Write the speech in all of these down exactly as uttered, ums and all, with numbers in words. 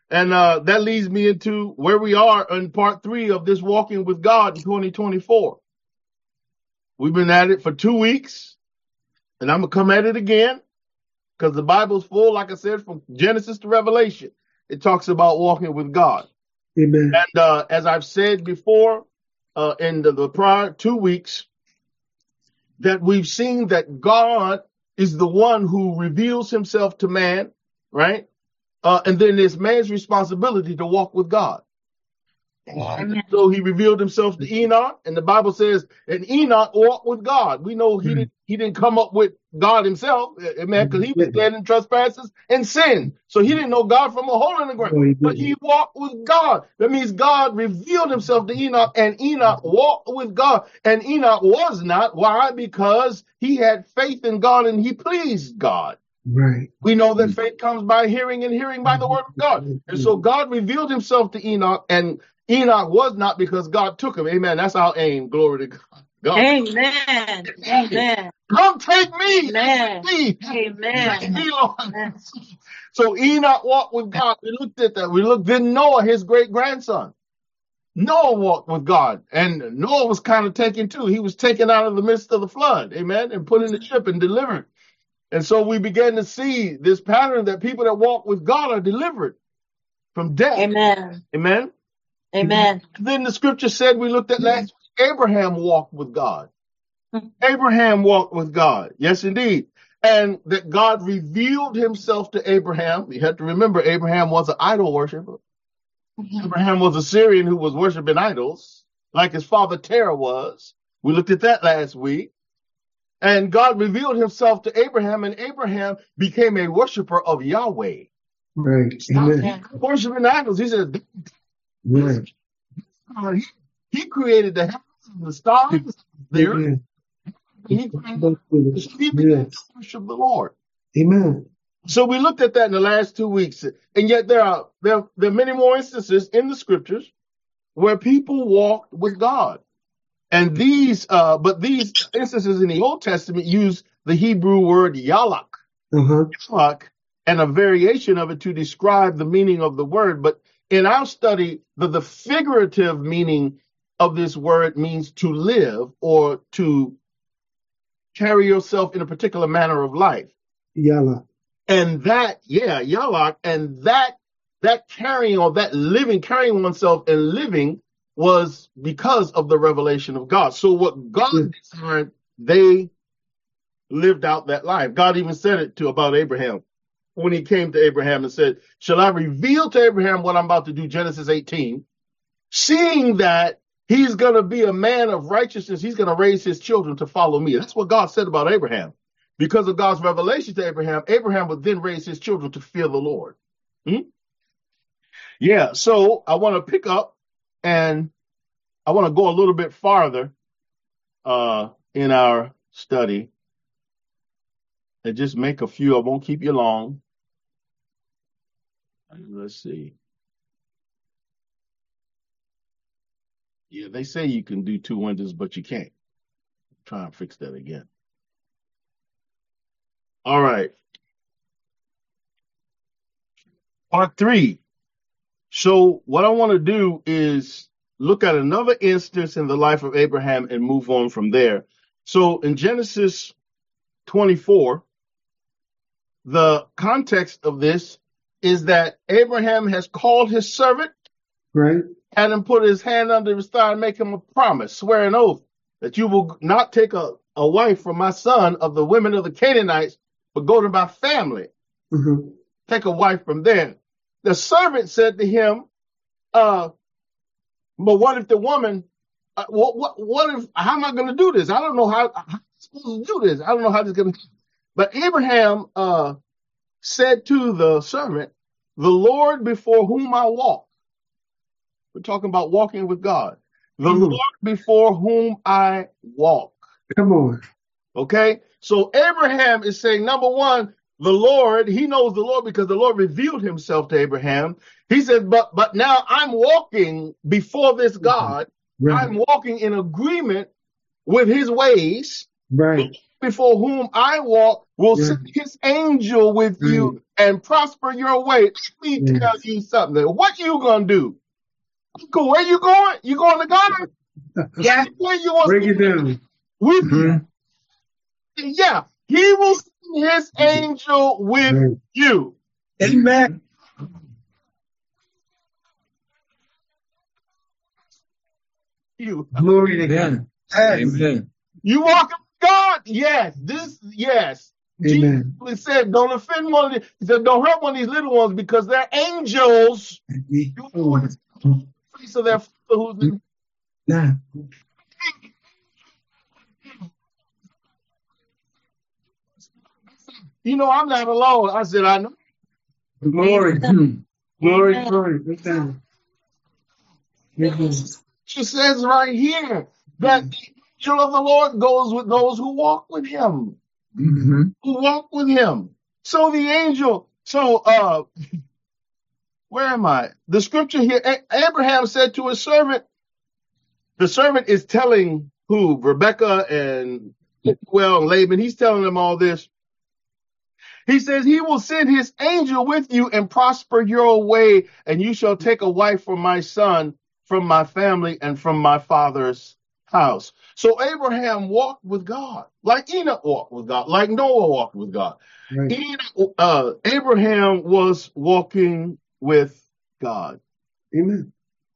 And uh, that leads me into where we are in part three of this Walking with God in twenty twenty-four. We've been at it for two weeks, and I'm going to come at it again because the Bible's full, like I said, from Genesis to Revelation. It talks about walking with God. Amen. And uh, as I've said before uh, in the, the prior two weeks, that we've seen that God is the one who reveals himself to man, right? Uh, and then it's man's responsibility to walk with God. Amen. So he revealed himself to Enoch, and the Bible says, and Enoch walked with God. We know he mm. didn't he didn't come up with God himself, amen, because he was dead in trespasses and sin. So he didn't know God from a hole in the ground. No, he but he walked with God. That means God revealed himself to Enoch, and Enoch walked with God. And Enoch was not. Why? Because he had faith in God and he pleased God. Right. We know that faith comes by hearing and hearing by the word of God. And so God revealed himself to Enoch, and Enoch was not because God took him. Amen. That's our aim. Glory to God. God. Amen. Amen. Come take me. Amen. Me. Amen. Me, Lord. So Enoch walked with God. We looked at that. We looked at Noah, his great grandson. Noah walked with God, and Noah was kind of taken too. He was taken out of the midst of the flood. Amen. And put in the ship and delivered. And so we began to see this pattern that people that walk with God are delivered from death. Amen. Amen. Amen. Then the scripture said, we looked at last week, Abraham walked with God. Abraham walked with God. Yes, indeed. And that God revealed himself to Abraham. You have to remember, Abraham was an idol worshiper. Mm-hmm. Abraham was a Syrian who was worshiping idols, like his father Terah was. We looked at that last week. And God revealed himself to Abraham, and Abraham became a worshiper of Yahweh. Right. Amen. Worshiping idols. He said, right. He, he created the heavens and the stars, the earth. He began to worship the Lord. Amen. So we looked at that in the last two weeks. And yet there are, there, there are many more instances in the scriptures where people walked with God. And these, uh, but these instances in the Old Testament use the Hebrew word yalak, uh-huh. yalak, and a variation of it to describe the meaning of the word. But in our study, the, the figurative meaning of this word means to live or to carry yourself in a particular manner of life. Yala. And that, yeah, yalak, and that, that carrying or that living, carrying oneself and living was because of the revelation of God. So what God desired, they lived out that life. God even said it to about Abraham when he came to Abraham and said, shall I reveal to Abraham what I'm about to do? Genesis eighteen, seeing that he's going to be a man of righteousness. He's going to raise his children to follow me. That's what God said about Abraham. Because of God's revelation to Abraham, Abraham would then raise his children to fear the Lord. Hmm? Yeah. So I want to pick up and I want to go a little bit farther uh, in our study and just make a few. I won't keep you long. Let's see. Yeah, they say you can do two windows, but you can't. Try and fix that again. All right. Part three. So what I want to do is look at another instance in the life of Abraham and move on from there. So in Genesis twenty-four, the context of this is that Abraham has called his servant, right, had him put his hand under his thigh and make him a promise, swear an oath that you will not take a, a wife from my son of the women of the Canaanites, but go to my family. Mm-hmm. Take a wife from there. The servant said to him, uh, but what if the woman, uh, what, what, what if, how am I going to do this? I don't know how, how I'm supposed to do this. I don't know how this is going to, but Abraham, uh, said to the servant, the Lord before whom I walk. We're talking about walking with God. The mm-hmm. Lord before whom I walk. Come on. Okay. So Abraham is saying, number one, the Lord, he knows the Lord because the Lord revealed himself to Abraham. He said, but, but now I'm walking before this God. Right. I'm walking in agreement with his ways. Right. Before whom I walk will right. send his angel with right. you and prosper your way. Let me Yes. tell you something. What you gonna do? Go where you going? You going to God? Yeah. Where you want Break it down. with you? Mhm. Yeah, he will send his angel with Right. you. Amen. You, Glory to God. Amen. Amen. you walking with God? Yes. This, yes. Amen. Jesus said, "Don't offend one of these." He said, "Don't hurt one of these little ones because they're angels." You know the face of their Father who's in. Nah. You know, I'm not alone. I said, "I know." Glory. Amen. Glory, Amen. glory. Break down. Amen. She says right here that the angel of the Lord goes with those who walk with him. Mm-hmm. Who walk with him. So the angel, so uh where am I? The scripture here, A- Abraham said to his servant, the servant is telling who? Rebecca and well and Laban, he's telling them all this. He says he will send his angel with you and prosper your way, and you shall take a wife for my son from my family and from my father's house. So Abraham walked with God, like Enoch walked with God, like Noah walked with God. Right. Enoch, uh, Abraham was walking with God. Amen.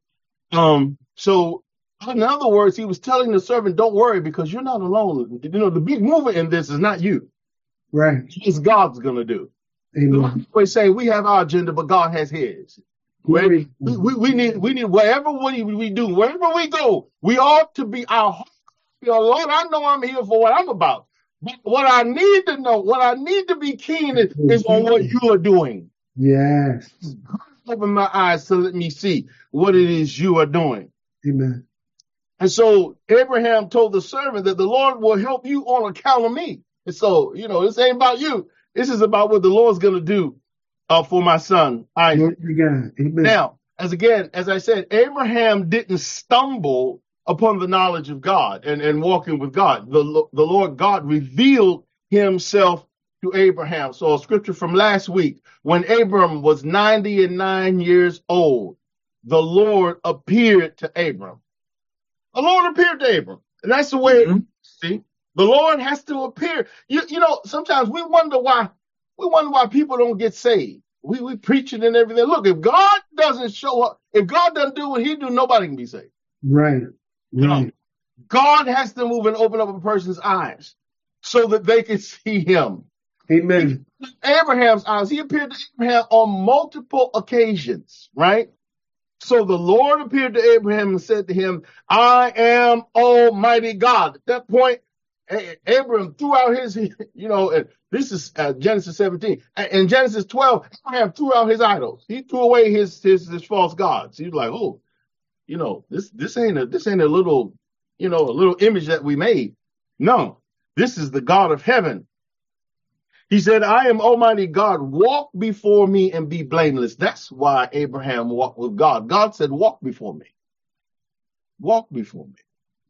Um, so in other words, he was telling the servant, "Don't worry, because you're not alone. You know, the big mover in this is not you. Right. It's God's gonna do." Amen. We say we have our agenda, but God has his. Glory. We, we, we need we need wherever we, we do, wherever we go, we ought to be our heart. You know, Lord, I know I'm here for what I'm about. But what I need to know, what I need to be keen is, is on what you are doing. Yes. Open my eyes to let me see what it is you are doing. Amen. And so Abraham told the servant that the Lord will help you on account of me. And so, you know, this ain't about you. This is about what the Lord's going to do uh, for my son, Isaac. Glory to God. Amen. Now, as again, as I said, Abraham didn't stumble upon the knowledge of God and, and walking with God. The, the Lord God revealed himself to Abraham. So a scripture from last week, when Abram was ninety and nine years old, the Lord appeared to Abram. The Lord appeared to Abram. And that's the way, Mm-hmm. see, the Lord has to appear. You, you know, sometimes we wonder why, we wonder why people don't get saved. We, we preach it and everything. Look, if God doesn't show up, if God doesn't do what he do, nobody can be saved. Right. Right. God has to move and open up a person's eyes so that they can see him. Amen. Abraham's eyes, he appeared to Abraham on multiple occasions, right? So the Lord appeared to Abraham and said to him, "I am Almighty God." At that point, A- Abraham threw out his, you know, and this is uh, Genesis seventeen. In Genesis twelve, Abraham threw out his idols. He threw away his his, his false gods. He was like, "Oh, you know, this this ain't a this ain't a little, you know, a little image that we made. No, this is the God of heaven." He said, "I am Almighty God. Walk before me and be blameless." That's why Abraham walked with God. God said, "Walk before me. Walk before me."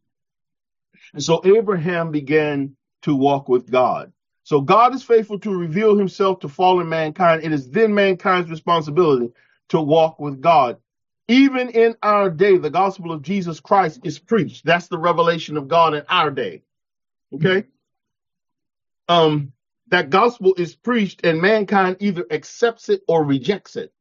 And so Abraham began to walk with God. So God is faithful to reveal himself to fallen mankind. It is then mankind's responsibility to walk with God. Even in our day, the gospel of Jesus Christ is preached. That's the revelation of God in our day. Okay? Um, that gospel is preached and mankind either accepts it or rejects it.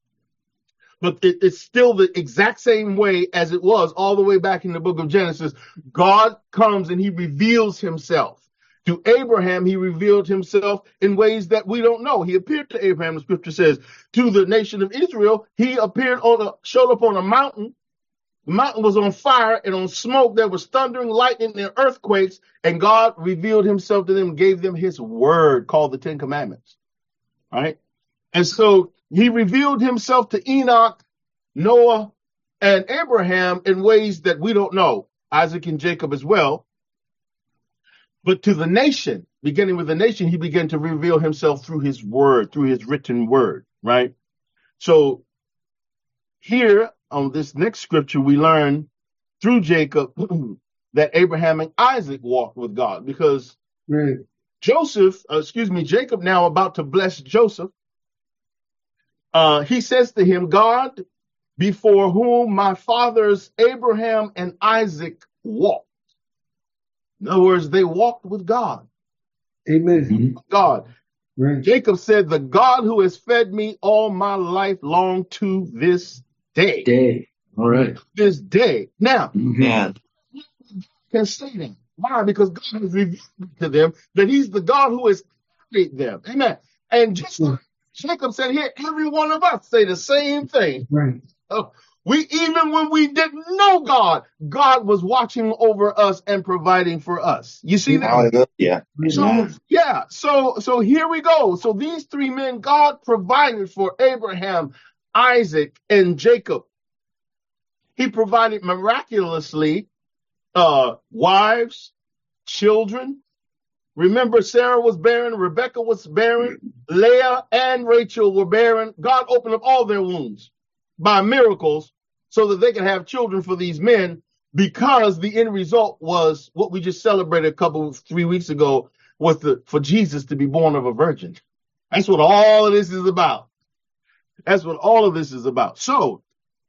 But it, it's still the exact same way as it was all the way back in the book of Genesis. God comes and he reveals himself. To Abraham, he revealed himself in ways that we don't know. He appeared to Abraham, the scripture says. To the nation of Israel, he appeared on a, showed up on a mountain. The mountain was on fire and on smoke. There was thundering, lightning, and earthquakes. And God revealed himself to them, gave them his word called the Ten Commandments. All right. And so he revealed himself to Enoch, Noah, and Abraham in ways that we don't know. Isaac and Jacob as well. But to the nation, beginning with the nation, he began to reveal himself through his word, through his written word, right? So here on this next scripture, we learn through Jacob that Abraham and Isaac walked with God, because Right. Joseph, uh, excuse me, Jacob now about to bless Joseph. Uh, he says to him, God, before whom my fathers Abraham and Isaac walked. In other words, they walked with God. Amen. God. Right. Jacob said, the God who has fed me all my life long to this day. Day. All right. This day. Now, Yeah. can say that. Why? Because God has revealed to them that he's the God who has created them. Amen. And just like Jacob said here, every one of us say the same thing. Right. Oh, we, even when we didn't know God, God was watching over us and providing for us. You see that? Hallelujah. So, yeah, so, so here we go. So these three men, God provided for Abraham, Isaac, and Jacob. He provided miraculously, uh, wives, children. Remember, Sarah was barren, Rebecca was barren, Leah and Rachel were barren. God opened up all their wombs by miracles so that they could have children for these men, because the end result was what we just celebrated a couple, three weeks ago, was the, for Jesus to be born of a virgin. That's what all of this is about. That's what all of this is about. So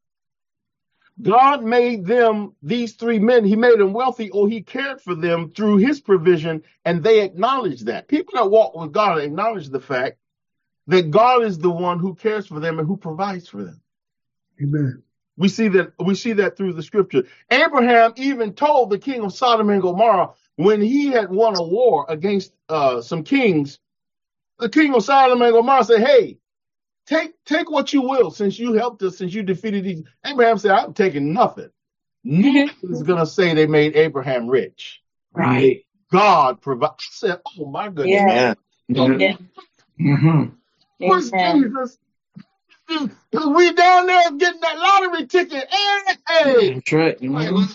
God made them, these three men, he made them wealthy, or he cared for them through his provision, and they acknowledge that. People that walk with God acknowledge the fact that God is the one who cares for them and who provides for them. Amen. We see that, we see that through the scripture. Abraham even told the king of Sodom and Gomorrah, when he had won a war against uh, some kings, the king of Sodom and Gomorrah said, hey, Take take what you will, since you helped us, since you defeated these. Abraham said, I'm taking nothing. No one is going to say they made Abraham rich. Right. God provided. I said, oh my goodness. Yeah. Yeah. Yeah. Mm-hmm. Where's Amen. Jesus? Because we down there getting that lottery ticket. Hey, hey. That's right. Mhm.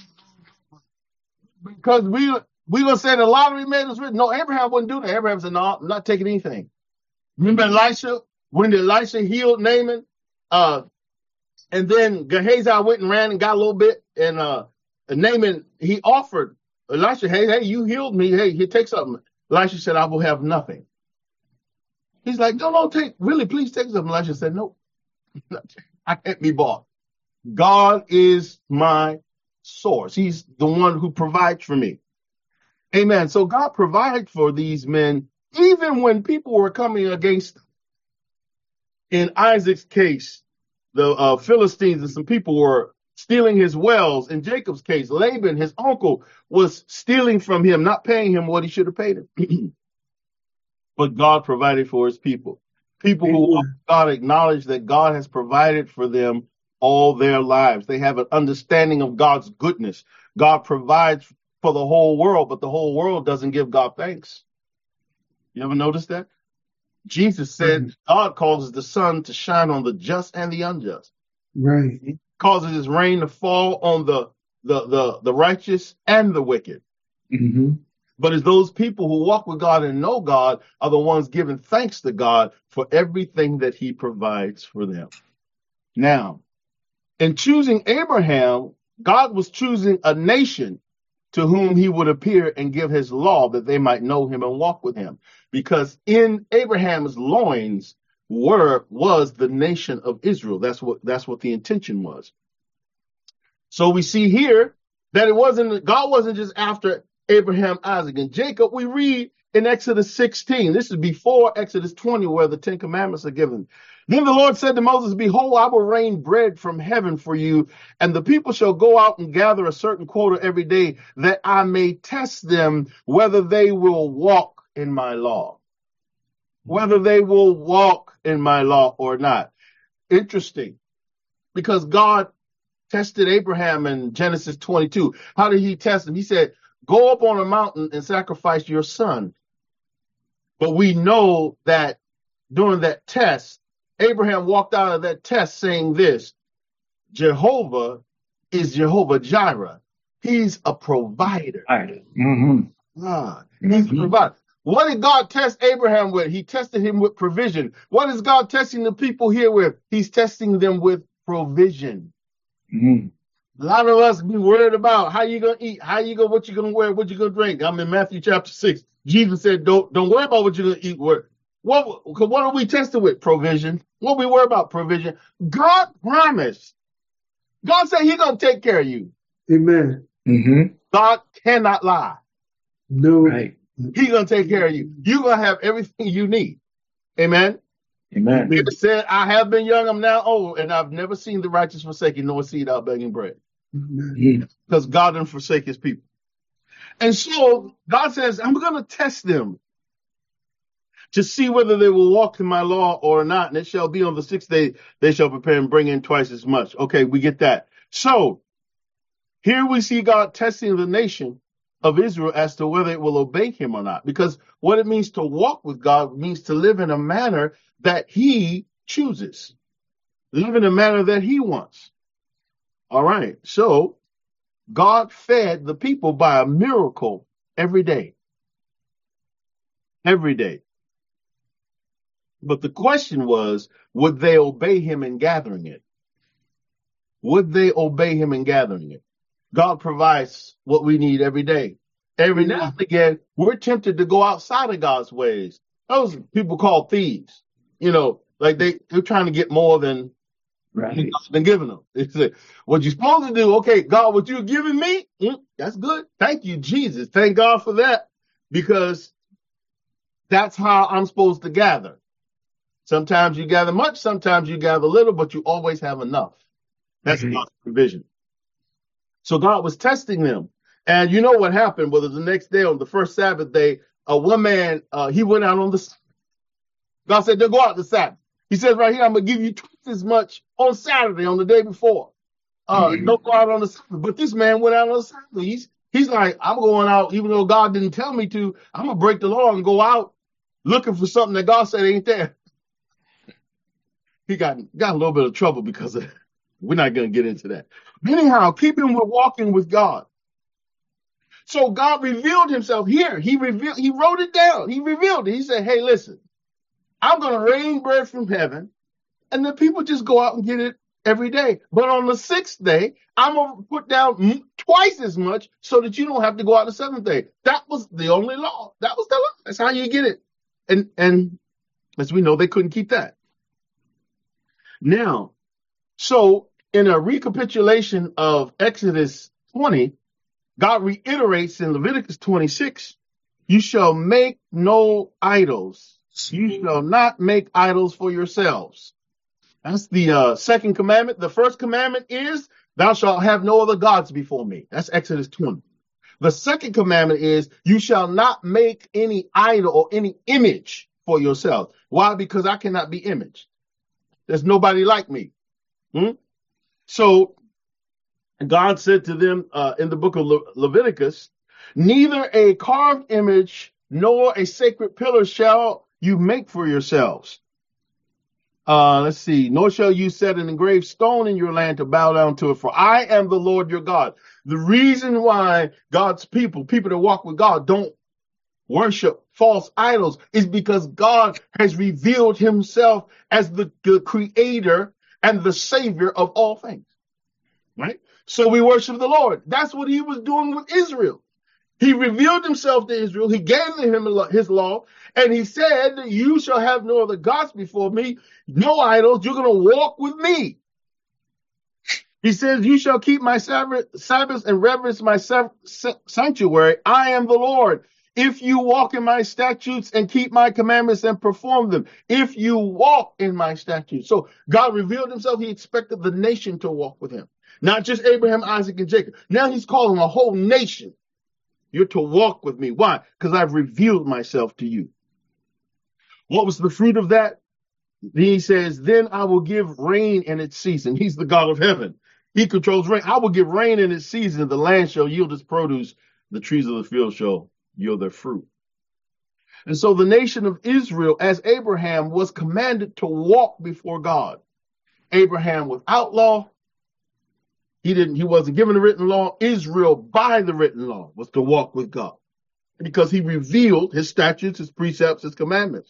Because we we going to say the lottery made us rich. No, Abraham wouldn't do that. Abraham said, no, I'm not taking anything. Remember Elisha? When Elisha healed Naaman, uh, and then Gehazi went and ran and got a little bit, and uh, Naaman, he offered Elisha, hey, hey, you healed me. Hey, here, take something. Elisha said, I will have nothing. He's like, no, no, take, really, please take something. Elisha said, no, I can't be bought. God is my source. He's the one who provides for me. Amen. So God provides for these men, even when people were coming against them. In Isaac's case, the uh, Philistines and some people were stealing his wells. In Jacob's case, Laban, his uncle, was stealing from him, not paying him what he should have paid him. But God provided for his people. People who walk with God acknowledge that God has provided for them all their lives. They have an understanding of God's goodness. God provides for the whole world, but the whole world doesn't give God thanks. You ever notice that? Jesus said, Mhm. God causes the sun to shine on the just and the unjust. Right. He causes his rain to fall on the, the, the, the righteous and the wicked. Mm-hmm. But it's those people who walk with God and know God are the ones giving thanks to God for everything that he provides for them. Now, in choosing Abraham, God was choosing a nation to whom he would appear and give his law, that they might know him and walk with him. Because in Abraham's loins were was the nation of Israel. That's what that's what the intention was. So we see here that it wasn't, God wasn't just after Abraham, Isaac, and Jacob. We read in Exodus sixteen. This is before Exodus twenty, where the Ten Commandments are given. Then the Lord said to Moses, behold, I will rain bread from heaven for you, and the people shall go out and gather a certain quota every day, that I may test them whether they will walk in my law. Whether they will walk in my law or not. Interesting. Because God tested Abraham in Genesis twenty-two. How did he test him? He said, go up on a mountain and sacrifice your son. But we know that during that test, Abraham walked out of that test saying this, Jehovah is Jehovah Jireh. He's a provider. Mm-hmm. Ah, he's a provider. What did God test Abraham with? He tested him with provision. What is God testing the people here with? He's testing them with provision. Mm-hmm. A lot of us be worried about how you gonna eat, how you gonna, what you gonna wear, what you gonna drink. I'm in Matthew chapter six. Jesus said, "Don't don't worry about what you're gonna eat." What what what are we tested with? Provision. What we worry about provision. God promised. God said He's going to take care of you. Amen. Mm-hmm. God cannot lie. No. Right. He's going to take care of you. You're going to have everything you need. Amen. Amen. David said, I have been young, I'm now old, and I've never seen the righteous forsaken, nor seed out begging bread. Amen. Because God didn't forsake His people. And so God says, I'm going to test them to see whether they will walk in my law or not. And it shall be on the sixth day, they shall prepare and bring in twice as much. Okay, we get that. So here we see God testing the nation of Israel as to whether it will obey Him or not. Because what it means to walk with God means to live in a manner that He chooses, live in a manner that He wants. All right. So God fed the people by a miracle every day. Every day. But the question was, would they obey Him in gathering it? Would they obey Him in gathering it? God provides what we need every day. Every now and again, we're tempted to go outside of God's ways. Those people called thieves. You know, like they, they're trying to get more than Right. God's been giving them. It's like, what you're supposed to do, okay, God, what you're giving me, mm, that's good. Thank you, Jesus. Thank God for that, because that's how I'm supposed to gather. Sometimes you gather much, sometimes you gather little, but you always have enough. That's Mhm. God's provision. So God was testing them. And you know what happened? Whether the next day, on the first Sabbath day, uh, one man, uh, he went out on the Sabbath. God said, don't go out the Sabbath. He says right here, I'm going to give you twice as much on Saturday, on the day before. Uh, Mhm. Don't go out on the Sabbath. But this man went out on the Sabbath. He's, he's like, I'm going out, even though God didn't tell me to. I'm going to break the law and go out looking for something that God said ain't there. He got, got a little bit of trouble because of that. We're not going to get into that. Anyhow, keeping with walking with God. So God revealed Himself here. He revealed, He wrote it down. He revealed it. He said, hey, listen, I'm going to rain bread from heaven, and the people just go out and get it every day. But on the sixth day, I'm going to put down twice as much so that you don't have to go out the seventh day. That was the only law. That was the law. That's how you get it. And, and as we know, they couldn't keep that. Now, so in a recapitulation of Exodus twenty, God reiterates in Leviticus twenty-six, you shall make no idols. You shall not make idols for yourselves. That's the uh, second commandment. The first commandment is, thou shalt have no other gods before me. That's Exodus twenty. The second commandment is, you shall not make any idol or any image for yourself. Why? Because I cannot be imaged. There's nobody like me. Hmm? So God said to them uh, in the book of Le- Leviticus, neither a carved image nor a sacred pillar shall you make for yourselves. Uh, let's see. Nor shall you set an engraved stone in your land to bow down to it, for I am the Lord your God. The reason why God's people, people that walk with God, don't worship false idols is because God has revealed Himself as the, the creator and the savior of all things. Right? So we worship the Lord. That's what He was doing with Israel. He revealed Himself to Israel. He gave them His law, and He said, you shall have no other gods before me, no idols. You're going to walk with me. He says, you shall keep my Sabbaths and reverence my sanctuary. I am the Lord. If you walk in my statutes and keep my commandments and perform them, if you walk in my statutes. So God revealed Himself. He expected the nation to walk with Him, not just Abraham, Isaac, and Jacob. Now He's calling a whole nation. You're to walk with me. Why? Because I've revealed myself to you. What was the fruit of that? He says, then I will give rain in its season. He's the God of heaven. He controls rain. I will give rain in its season. The land shall yield its produce. The trees of the field shall yield their fruit. And so the nation of Israel, as Abraham, was commanded to walk before God. Abraham without law. He didn't, he wasn't given the written law. Israel, by the written law, was to walk with God because He revealed His statutes, His precepts, His commandments.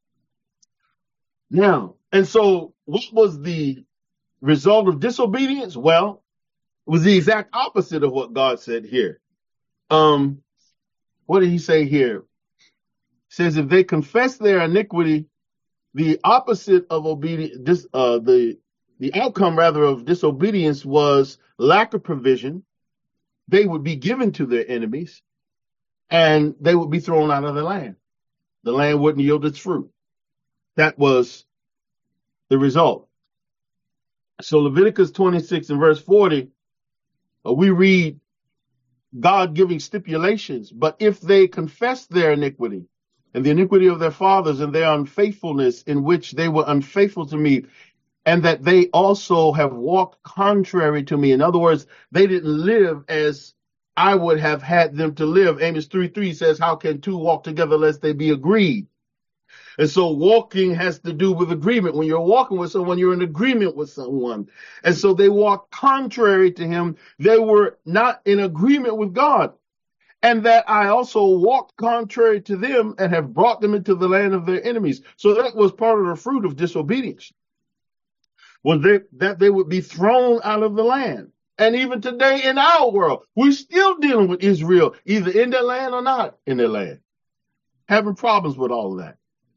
Now, and so what was the result of disobedience? Well, it was the exact opposite of what God said here. Um, what did He say here? He says, if they confess their iniquity the opposite of obedience, this, uh, the, the outcome rather of disobedience was lack of provision. They would be given to their enemies and they would be thrown out of the land. The land wouldn't yield its fruit. That was the result. So Leviticus twenty-six and verse forty, uh, we read God giving stipulations, but if they confess their iniquity and the iniquity of their fathers and their unfaithfulness in which they were unfaithful to me, and that they also have walked contrary to me. In other words, they didn't live as I would have had them to live. Amos three three says, how can two walk together lest they be agreed? And so walking has to do with agreement. When you're walking with someone, you're in agreement with someone. And so they walked contrary to him. They were not in agreement with God. And that I also walked contrary to them and have brought them into the land of their enemies. So that was part of the fruit of disobedience. Was they, that they would be thrown out of the land. And even today in our world, we're still dealing with Israel, either in their land or not in their land. Having problems with all of that.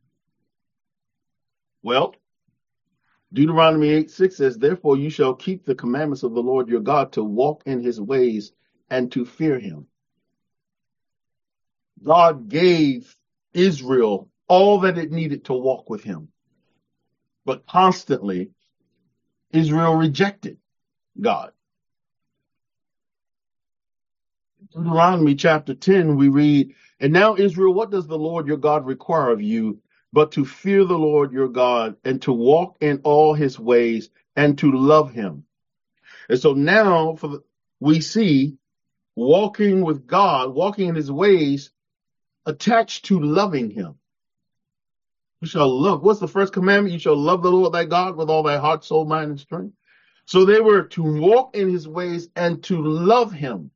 Well, Deuteronomy eight six says, therefore you shall keep the commandments of the Lord your God to walk in his ways and to fear him. God gave Israel all that it needed to walk with him. But constantly, Israel rejected God. Deuteronomy chapter ten, we read, and now Israel, what does the Lord your God require of you but to fear the Lord your God and to walk in all his ways and to love him? And so now for the, we see walking with God, walking in his ways attached to loving him. You shall love. What's the first commandment? You shall love the Lord thy God with all thy heart, soul, mind, and strength. So they were to walk in his ways and to love him.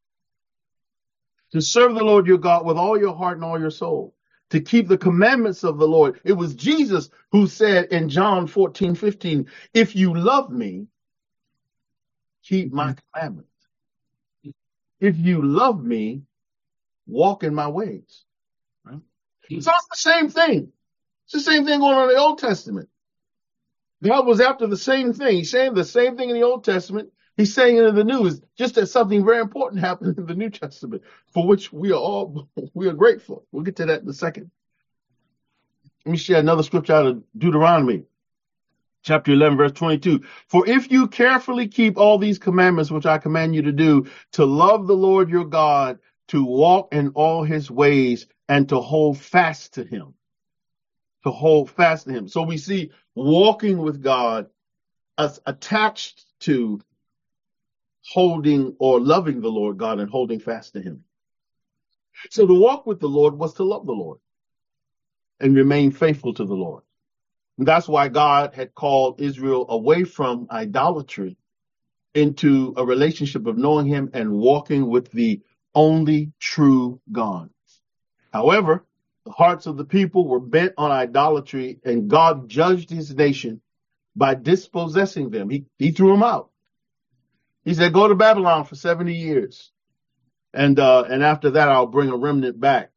To serve the Lord your God with all your heart and all your soul. To keep the commandments of the Lord. It was Jesus who said in John fourteen fifteen, if you love me, keep my commandments. If you love me, walk in my ways. Right? So it's the same thing. It's the same thing going on in the Old Testament. God was after the same thing. He's saying the same thing in the Old Testament. He's saying it in the New. It's just that something very important happened in the New Testament, for which we are all we are grateful. We'll get to that in a second. Let me share another scripture out of Deuteronomy, chapter eleven, verse twenty-two. For if you carefully keep all these commandments which I command you to do, to love the Lord your God, to walk in all his ways, and to hold fast to him. To hold fast to him. So we see walking with God as attached to holding or loving the Lord God and holding fast to him. So to walk with the Lord was to love the Lord and remain faithful to the Lord. And that's why God had called Israel away from idolatry into a relationship of knowing him and walking with the only true God. However, the hearts of the people were bent on idolatry, and God judged his nation by dispossessing them. He, he threw them out. He said, go to Babylon for seventy years. And, uh, and after that, I'll bring a remnant back.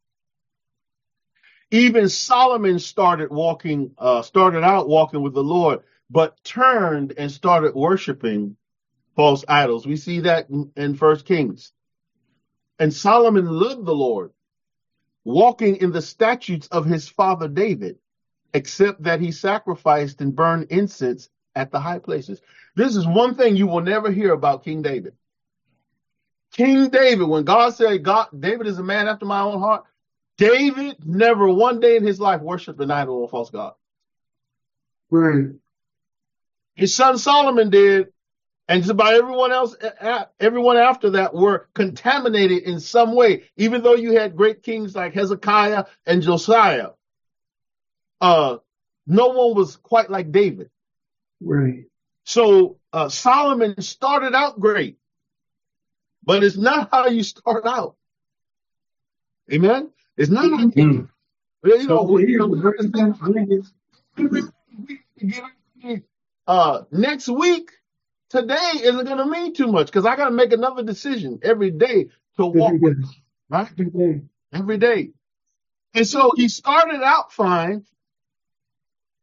Even Solomon started walking, uh, started out walking with the Lord, but turned and started worshiping false idols. We see that in, in First Kings. And Solomon loved the Lord, walking in the statutes of his father David, except that he sacrificed and burned incense at the high places. This is one thing you will never hear about King David. King David, when God said, God, David is a man after my own heart, David never one day in his life worshiped an idol or a false god. Right. His son Solomon did, and just about everyone else, everyone after that were contaminated in some way. Even though you had great kings like Hezekiah and Josiah, uh, no one was quite like David. Right. So uh, Solomon started out great, but it's not how you start out. Amen. It's not. Mm-hmm. You know, So we, here, uh, next week, today isn't going to mean too much because I got to make another decision every day to walk with him, right? every day. Every day. And so he started out fine,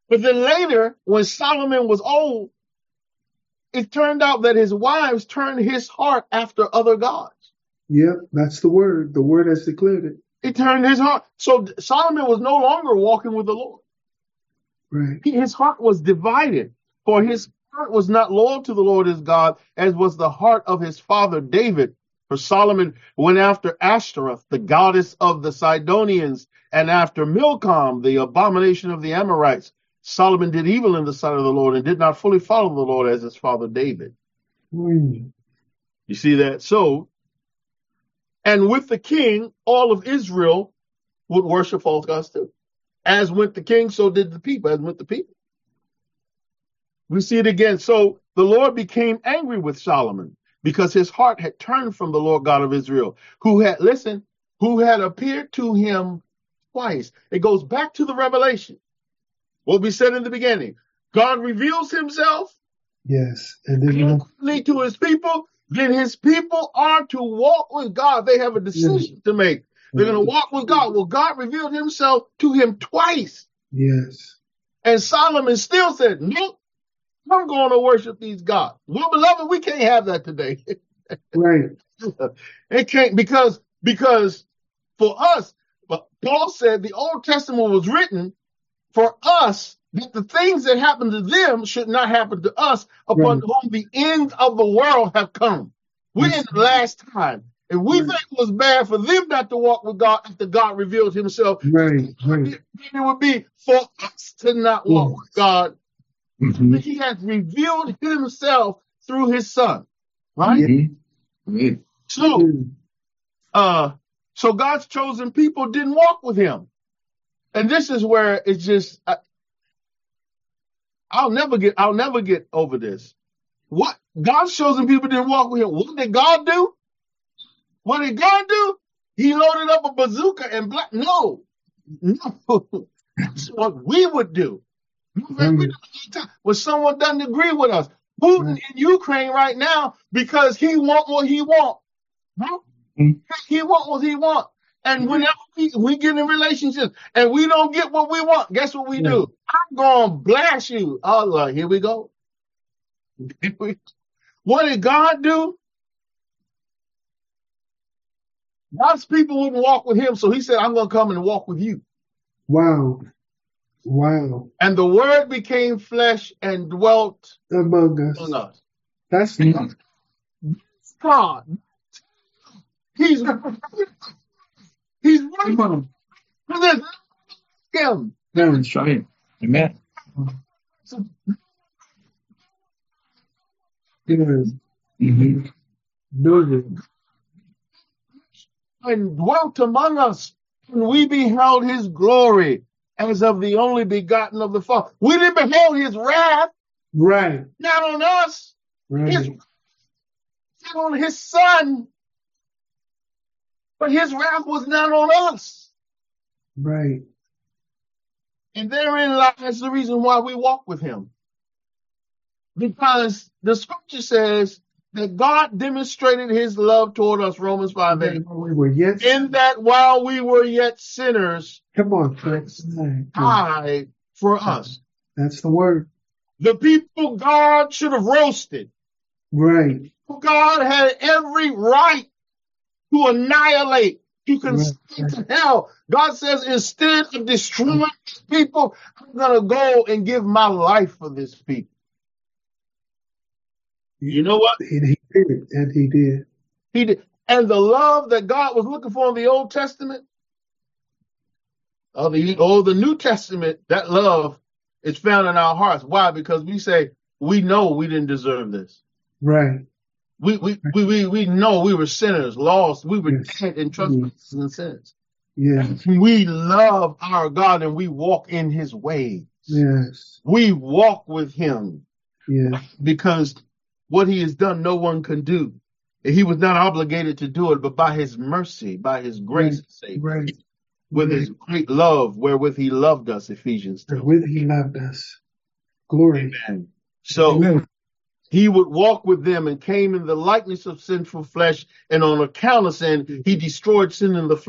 But then later, when Solomon was old, it turned out that his wives turned his heart after other gods. Yep, that's the word. The word has declared it. It turned his heart. So Solomon was no longer walking with the Lord. Right. He- His heart was divided, for his heart was not loyal to the Lord his God, as was the heart of his father David. For Solomon went after Ashtoreth, the goddess of the Sidonians, and after Milcom, the abomination of the Amorites. Solomon did evil in the sight of the Lord and did not fully follow the Lord as his father David. Mm. You see that? So, and with the king, all of Israel would worship false gods too. As went the king, so did the people, as went the people. We see it again. So the Lord became angry with Solomon because his heart had turned from the Lord God of Israel, who had, listen, who had appeared to him twice. It goes back to the revelation. What we said in the beginning. God reveals himself Yes. And then only to his people. Then his people are to walk with God. They have a decision to make. They're going to walk with God. Well, God revealed himself to him twice. yes. And Solomon still said, nope, I'm going to worship these gods. Well, beloved, we can't have that today. Right. It can't, because, because for us, but Paul said the Old Testament was written for us, that the things that happen to them should not happen to us, upon Right. whom the end of the world have come. We're in the last time. And we Right. think it was bad for them not to walk with God after God revealed himself. Right. Right. It would be for us to not walk Yes. with God. Mm-hmm. He has revealed himself through his son. Right? Mm-hmm. So, Mm. uh, so God's chosen people didn't walk with him. And this is where it's just, I, I'll never get, I'll never get over this. What God's chosen people didn't walk with him. What did God do? What did God do? He loaded up a bazooka and black. No, no, that's what we would do. Right. When someone doesn't agree with us, Putin Right. in Ukraine right now because he want what he want. Huh? Mhm. He want what he want. And whenever we, we get in relationships and we don't get what we want, guess what we Yeah. do? I'm going to blast you. Oh, Lord, here we go. What did God do? God's people wouldn't walk with him, so he said, I'm going to come and walk with you. Wow. Wow. And the word became flesh and dwelt Among among us. us. That's Mhm. God. He's, he's right Come on. for this. Him. That's right. Amen. So, yes. Mm-hmm. No. and dwelt among us, and we beheld his glory as of the only begotten of the Father. We didn't behold his wrath, Right. not on us, his, Right. not on his son, but his wrath was not on us. Right. And therein lies the reason why we walk with him. Because the scripture says that God demonstrated his love toward us, Romans five eight, We were yet. in that while we were yet sinners, Come on, Chris. Right. died for us. That's the word. The people God should have roasted. Right. God had every right to annihilate, to consign Right. to hell. God says, instead of destroying these people, I'm going to go and give my life for this people. You know what? And he did. And he did. He did. And the love that God was looking for in the Old Testament, or the, or the New Testament, that love is found in our hearts. Why? Because we say, we know we didn't deserve this. Right. We, we, we, we, we know we were sinners, lost. We were Yes. dead in trespasses and sins. Yes. We love our God and we walk in his ways. Yes. We walk with him Yes. because what he has done, no one can do. And he was not obligated to do it, but by his mercy, by his grace, Right. sake, Right. with Right. his great love, wherewith he loved us, Ephesians two. With he loved us. Glory. Amen. So Amen. he would walk with them and came in the likeness of sinful flesh, and on account of sin, he destroyed sin in the flesh,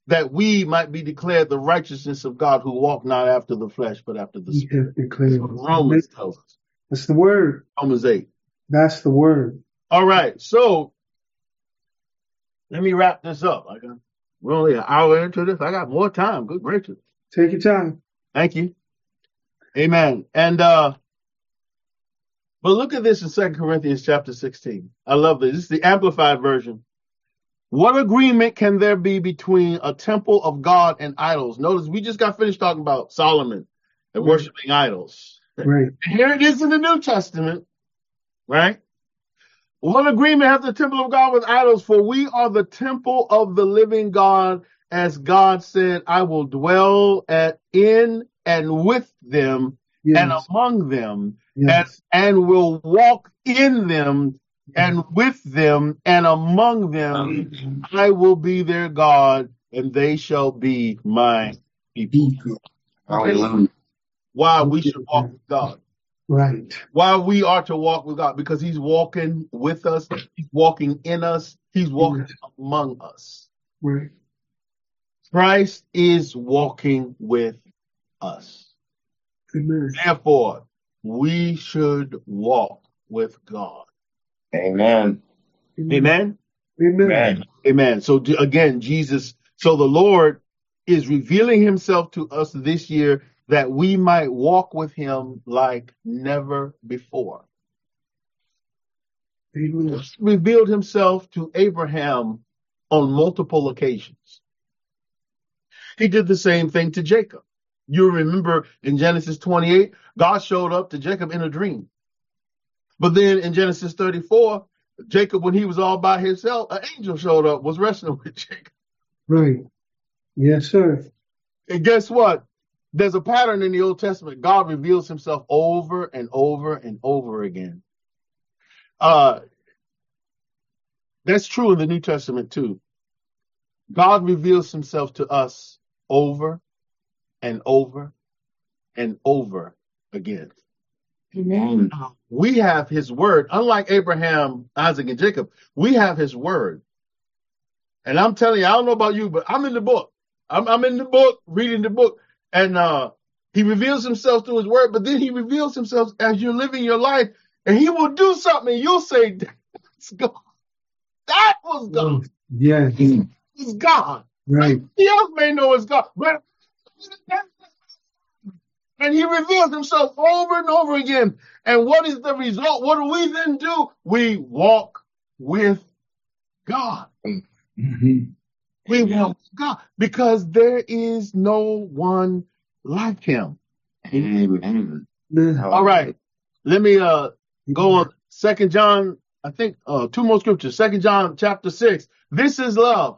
that we might be declared the righteousness of God who walk not after the flesh, but after the He spirit. hath declared. Romans tells us. That's the word. Romans eight. That's the word. All right. So let me wrap this up. I got, we're only an hour into this. I got more time. Good gracious. Take your time. Thank you. Amen. And, uh, but look at this in Second Corinthians chapter sixteen. I love this. This is the amplified version. What agreement can there be between a temple of God and idols? Notice we just got finished talking about Solomon and worshiping idols. Right. Here it is in the New Testament, right? What agreement hath the temple of God with idols? For we are the temple of the living God, as God said, I will dwell at in and with them Yes. and among them, Yes. and, and will walk in them and with them and among them. I will be their God, and they shall be my people. Hallelujah. Why we should walk with God. Right. Why we are to walk with God, because he's walking with us, he's walking in us, he's walking Yes. among us. Right. Christ is walking with us. Amen. Therefore, we should walk with God. Amen. Amen? Amen. Amen. Amen. So d- again, Jesus, so the Lord is revealing himself to us this year that we might walk with him like never before. Amen. He revealed himself to Abraham on multiple occasions. He did the same thing to Jacob. You remember in Genesis twenty-eight, God showed up to Jacob in a dream. But then in Genesis thirty-four, Jacob, when he was all by himself, an angel showed up, was wrestling with Jacob. Right. Yes, sir. And guess what? There's a pattern in the Old Testament. God reveals himself over and over and over again. Uh, that's true in the New Testament too. God reveals himself to us over and over and over again. Amen. We have his word. Unlike Abraham, Isaac, and Jacob, we have his word. And I'm telling you, I don't know about you, but I'm in the book. I'm, I'm in the book, reading the book. And uh, he reveals himself through his word, but then he reveals himself as you're living your life. And he will do something, and you'll say, that's God. That was God. Yes. It's God. Right. Somebody else may know it's God, but and he reveals himself over and over again. And what is the result? What do we then do? We walk with God. Mm-hmm. We walk with God because there is no one like him. Amen. All right. Let me uh go on. Second John, I think uh two more scriptures. Second John chapter six. This is love.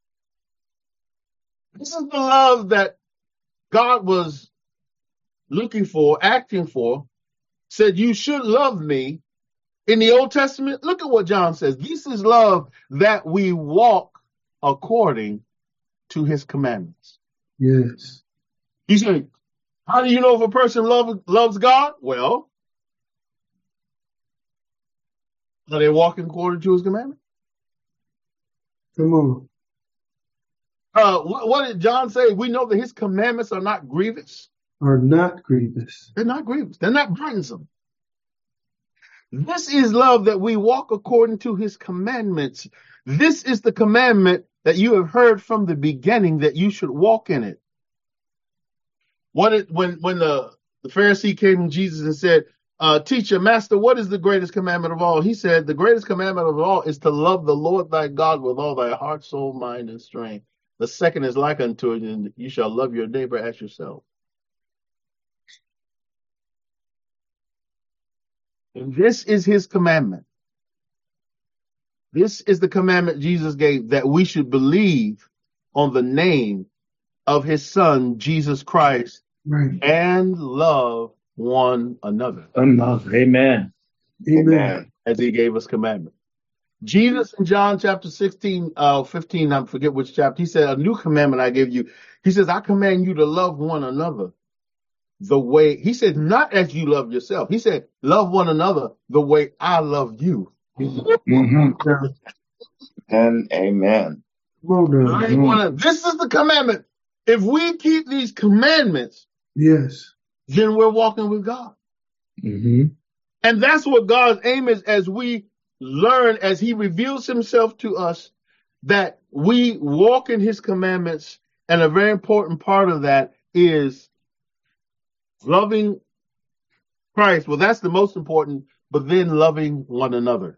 This is the love that God was looking for, acting for, said you should love me. In the Old Testament, look at what John says. This is love, that we walk according to his commandments. Yes. He said, how do you know if a person love, loves God? Well, are they walking according to his commandments? Come on. Uh, what, what did John say? We know that his commandments are not grievous. Are not grievous. They're not grievous. They're not burdensome. This is love, that we walk according to his commandments. This is the commandment that you have heard from the beginning, that you should walk in it. What it, when when the, the Pharisee came to Jesus and said, uh, teacher, master, what is the greatest commandment of all? He said, the greatest commandment of all is to love the Lord thy God with all thy heart, soul, mind, and strength. The second is like unto it, and you shall love your neighbor as yourself. And this is his commandment. This is the commandment Jesus gave, that we should believe on the name of his son, Jesus Christ, Right. and love one another Another. Amen. Amen. as he gave us commandment. Jesus in John chapter sixteen, uh, fifteen, I forget which chapter, he said, a new commandment I give you. He says, I command you to love one another the way, he said, not as you love yourself. He said, love one another the way I love you. Mm-hmm. Yeah. And amen. Come on now. I ain't wanna- this is the commandment. If we keep these commandments, Yes. then we're walking with God. Mm-hmm. And that's what God's aim is, as we learn, as he reveals himself to us, that we walk in his commandments. And a very important part of that is loving Christ. Well, that's the most important, but then loving one another.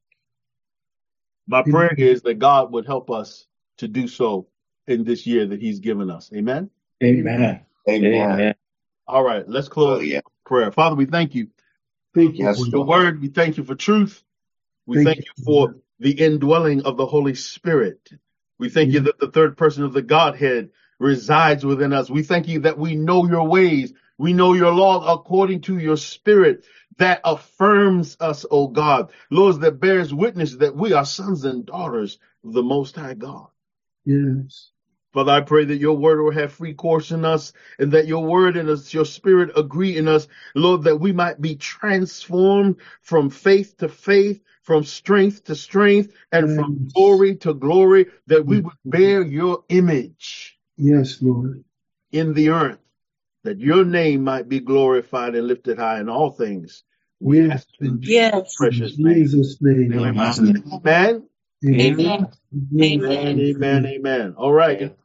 My prayer is that God would help us to do so in this year that he's given us. Amen. Amen. Amen. All right, let's close Oh, yeah. with prayer. Father, we thank you Thank you Yes, for for your your word. We thank you for truth. We Thank thank you. you for the indwelling of the Holy Spirit. We thank you that the third person of the Godhead resides within us. We thank you that we know your ways. We know your laws according to your spirit that affirms us, O God. Lord, that bears witness that we are sons and daughters of the Most High God. Yes. Father, I pray that your word will have free course in us, and that your word and us, your spirit agree in us, Lord, that we might be transformed from faith to faith, from strength to strength, and from Yes. glory to glory, that we would bear your image Yes, Lord. in the earth, that your name might be glorified and lifted high in all things. We Yes. ask in Jesus' Yes. In precious name. Jesus' name. Amen. Amen. Amen. Amen. Amen. Amen. Amen. Amen. All right.